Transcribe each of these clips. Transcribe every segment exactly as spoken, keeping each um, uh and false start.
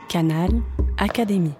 Canal Académie.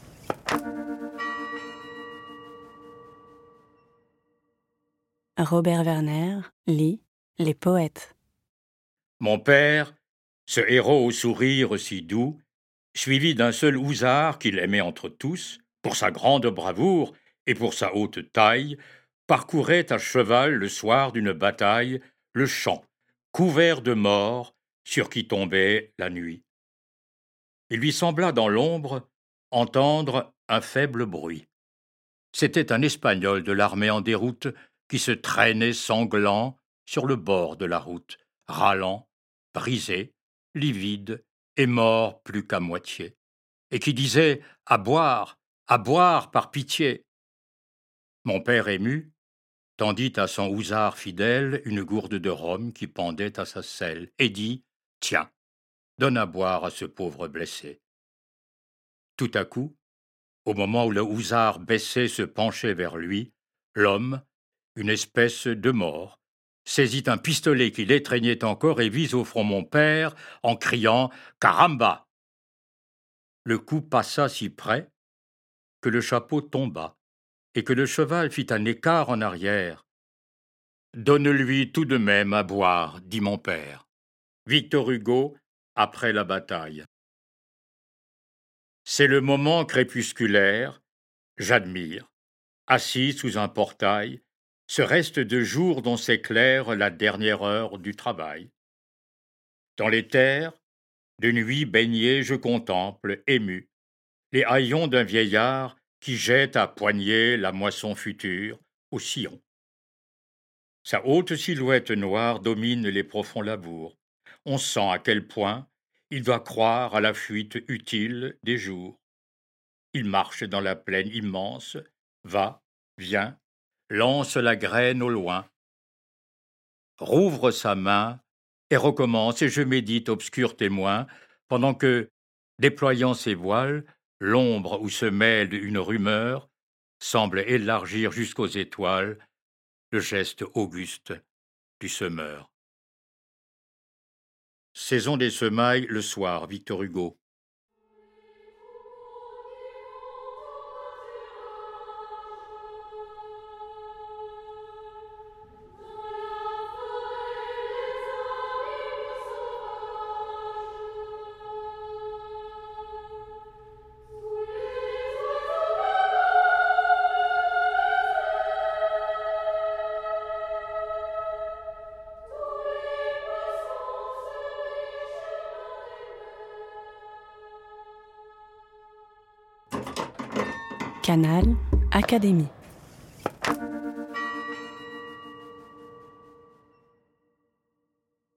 Robert Werner lit Les Poètes. Mon père, ce héros au sourire si doux, suivi d'un seul housard qu'il aimait entre tous, pour sa grande bravoure et pour sa haute taille, parcourait à cheval le soir d'une bataille le champ, couvert de morts, sur qui tombait la nuit. Il lui sembla dans l'ombre entendre un faible bruit. C'était un Espagnol de l'armée en déroute qui se traînait sanglant sur le bord de la route, râlant, brisé, livide et mort plus qu'à moitié, et qui disait « À boire, à boire, par pitié !» Mon père ému tendit à son housard fidèle une gourde de rhum qui pendait à sa selle, et dit « Tiens, donne à boire à ce pauvre blessé. » Tout à coup, au moment où le housard baissé se penchait vers lui, l'homme, une espèce de mort, saisit un pistolet qu'il étreignait encore et vise au front mon père en criant « Caramba !» Le coup passa si près que le chapeau tomba et que le cheval fit un écart en arrière. « Donne-lui tout de même à boire, dit mon père. » Victor Hugo, après la bataille. C'est le moment crépusculaire, j'admire, assis sous un portail, ce reste de jour dont s'éclaire la dernière heure du travail. Dans les terres, de nuit baignée, je contemple, ému, les haillons d'un vieillard qui jette à poignée la moisson future au sillon. Sa haute silhouette noire domine les profonds labours. On sent à quel point il doit croire à la fuite utile des jours. Il marche dans la plaine immense, va, vient, lance la graine au loin, rouvre sa main et recommence, et je médite, obscur témoin, pendant que, déployant ses voiles, l'ombre où se mêle une rumeur semble élargir jusqu'aux étoiles le geste auguste du semeur. Saison des semailles le soir, Victor Hugo. Canal Académie.